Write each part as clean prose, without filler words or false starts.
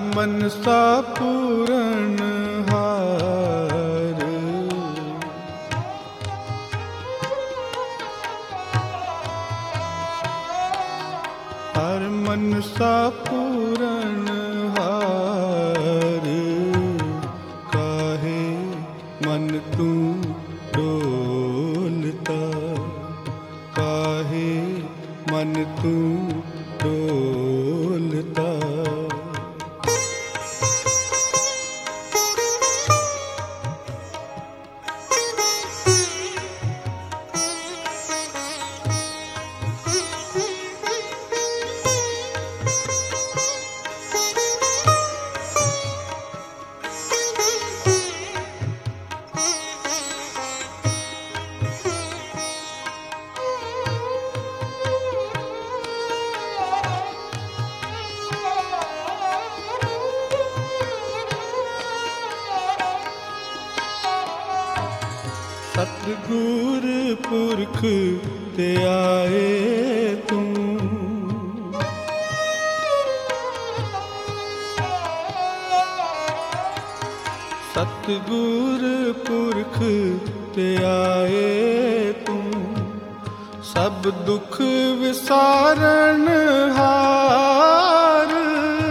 मनसा पूरन हार। हर मनसा पूरन हार। काहे मन तू डोलता, काहे मन तू डोलता। सतगुर पुरख ते आए तू, सतगुर पुरख ते आए तू। सब दुख विसारन हार।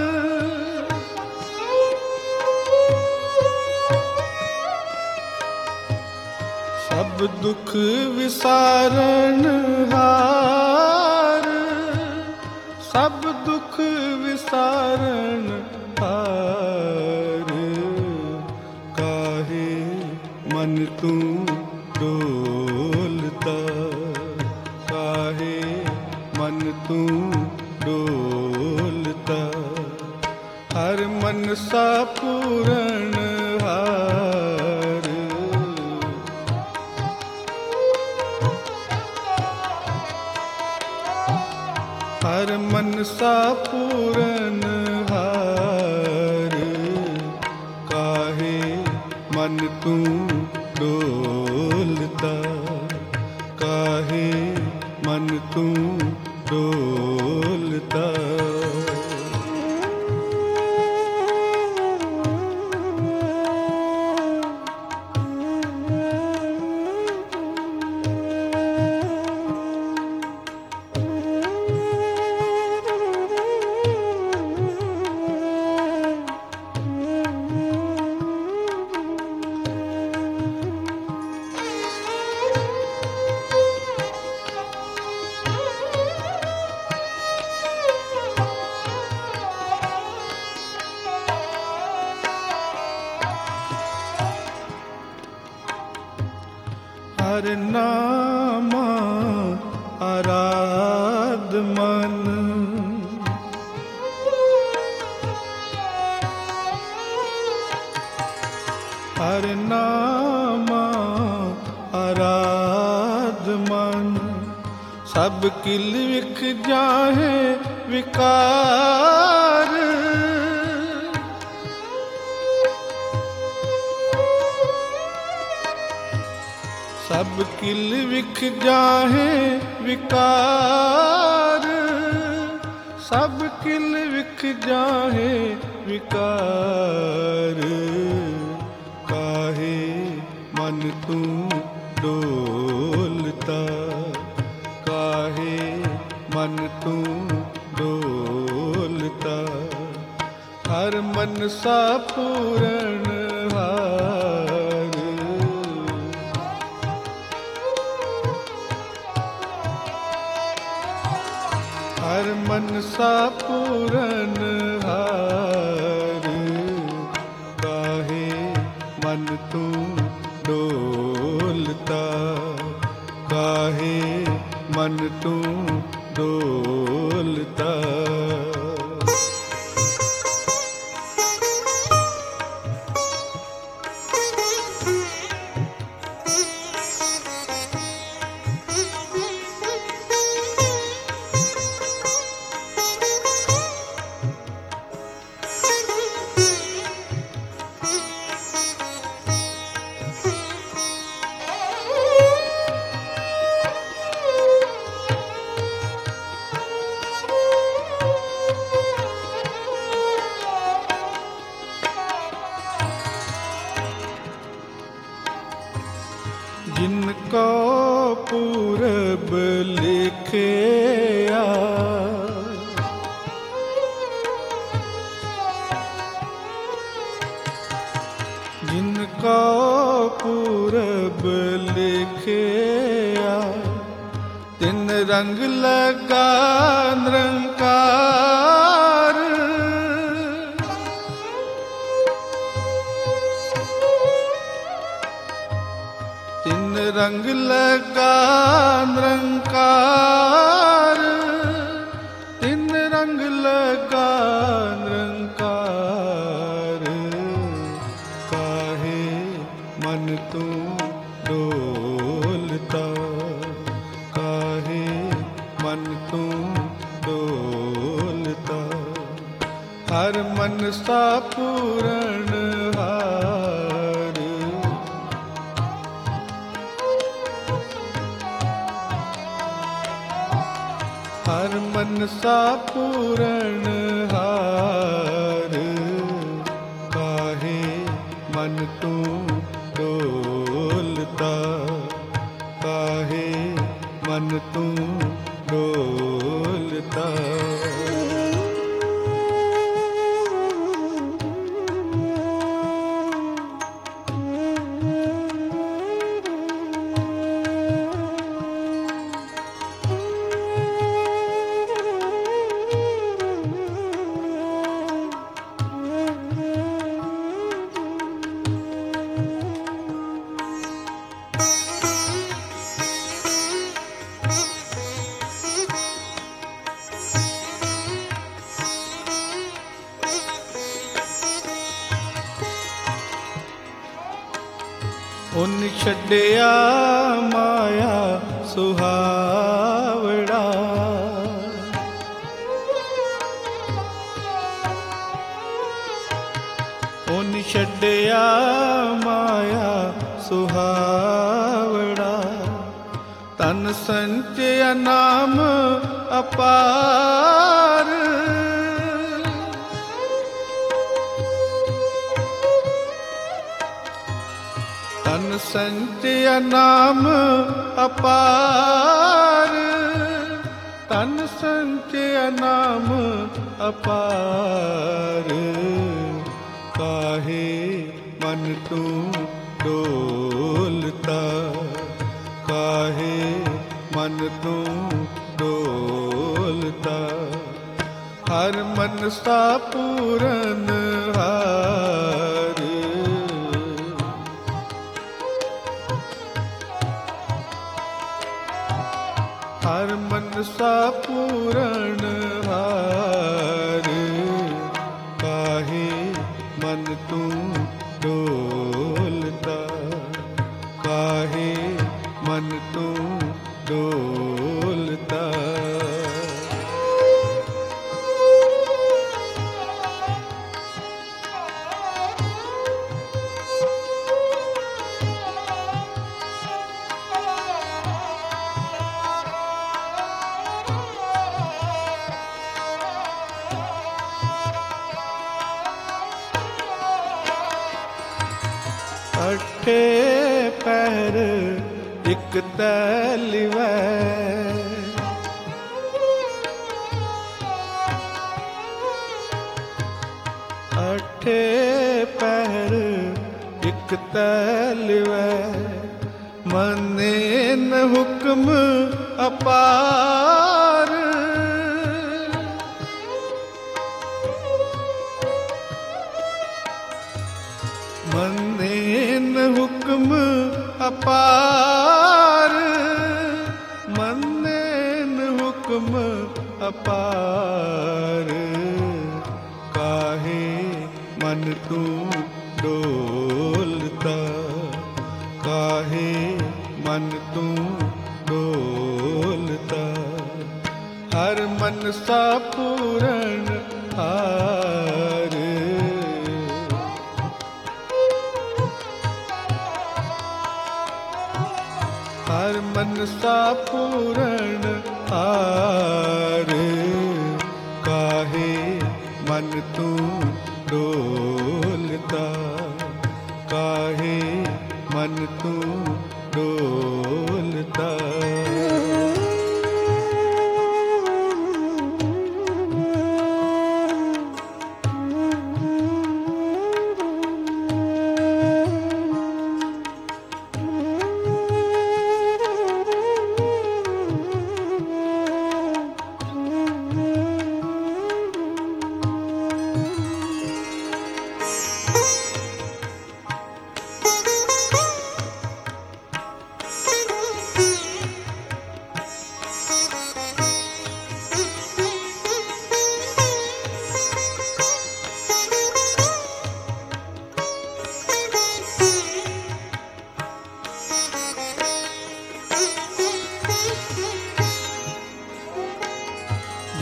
सब दुख विसारन हार। सब दुख विसारन हार। काहे मन तू डोलता, काहे मन तू डोलता। हर मनसा पूरन हार। हर मनसा पूरन हार। काहे मन तू डोलता, काहे मन तू डोलता। हर नाम आराध मन। हर नाम आराध मन। सब किल विख जाहे विकार। सब किल विख जाहे विकार। सब किल विख जाहे विकार। काहे मन तू डोलता, काहे मन तू डोलता। हर मनसा पूरन हार। हर मनसा पूरन हार। काहे मन तू डोलता, काहे मन तू डोलता। ਜਿਨ ਕੋ ਪੂਰਬ ਲਿਖਿਆ, ਜਿਨ ਕੋ ਪੂਰਬ ਲਿਖਿਆ, ਤਿਨ ਰੰਗ ਲਗਾ ਨਿਰੰਕਾਰ। ਤਿਨ ਰੰਗ ਲਗਾ ਨਿਰੰਕਾਰ, ਤਿਨ ਰੰਗ ਲਗਾ ਨਿਰੰਕਾਰ। ਕਾਹੇ ਮਨ ਤੂੰ ਡੋਲਤਾ, ਕਾਹੇ ਮਨ ਤੂੰ ਡੋਲਤਾ। ਹਰ ਮਨਸਾ ਪੂਰਨ ਹਾਰ, ਹਰ ਮਨਸਾ ਪੂਰਨ ਹਾਰ। ਕਾਹੇ ਮਨ ਤੂੰ ਡੋਲਤਾ, ਕਾਹੇ ਮਨ ਤੂੰ ਡੋਲਤਾ। ਉਨ ਛੱਡਿਆ ਮਾਇਆ ਸੁਹਾਵੜਾ, ਉਨ ਛੱਡਿਆ ਮਾਇਆ ਸੁਹਾਵੜਾ। ਤਨ ਸੰਚਿਆ ਨਾਮ ਅਪਾਰ, ਤਨ ਸੰਚਿਆ ਨਾਮ ਅਪਾਰ, ਤਨ ਸੰਚਿਆ ਨਾਮ ਅਪਾਰ। ਕਾਹੇ ਮਨ ਤੂੰ ਡੋਲਤਾ, ਕਾਹੇ ਮਨ ਤੂੰ ਡੋਲਤਾ। ਹਰ ਮਨਸਾ ਪੂਰਨ ਹਾਰ, ਹਰ ਮਨਸਾ ਪੂਰਨ ਹਾਰ। ਕਾਹੇ ਮਨ ਤੂੰ ਡੋਲਤਾ, ਕਾਹੇ ਮਨ ਤੂੰ ਡੋਲਤਾ। ਅਠੇ ਪਹਿਰ ਇਕ ਤੈ ਲਿਵੈ, ਅਠੇ ਪਹਿਰ ਇਕ ਤੈ ਲਿਵੈ। ਮੰਨੇ ਨ ਹੁਕਮ ਅਪਾਰ, ਮੰਨੇ ਨ ਹੁਕਮ ਅਪਾਰ, ਮੰਨੇ ਨ ਹੁਕਮ ਅਪਾਰ। ਕਾਹੇ ਮਨ ਤੂੰ ਡੋਲਤਾ, ਕਾਹੇ ਮਨ ਤੂੰ ਡੋਲਤਾ। ਹਰ ਮਨਸਾ ਪੂਰਨ ਹਾਰ, ਹਰ ਮਨਸਾ ਪੂਰਨ ਹਾਰ। ਕਾਹੇ ਮਨ ਤੂੰ ਡੋਲਤਾ, ਕਾਹੇ ਮਨ ਤੂੰ ਡੋਲਤਾ।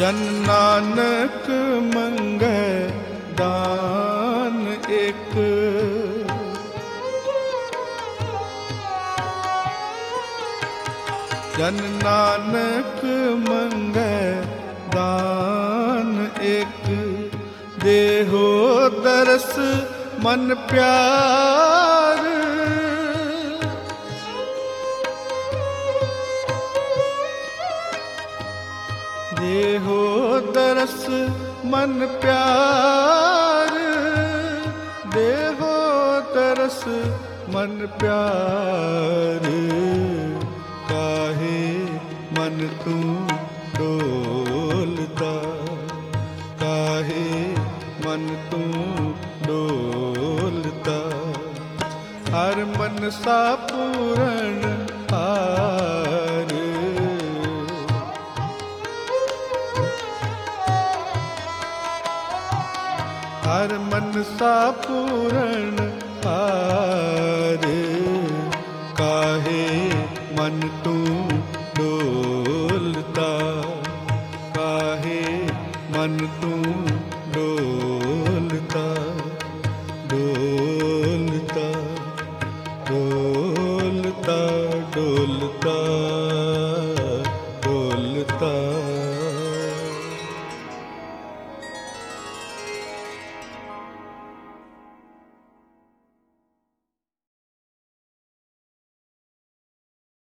जन नानक मंगै दान एक। जन नानक मंगै दान एक। देहो दरस मन प्यार। देहो दरस मन प्यार। देहो दरस मन प्यार। काहे मन तू डोलता। काहे मन तू डोलता। हर मन सा पूरण हार। हर मन सा पूरण हार। काहे मन तू डोलता। काहे मन तू डोलता। डोलता डोलता डोलता।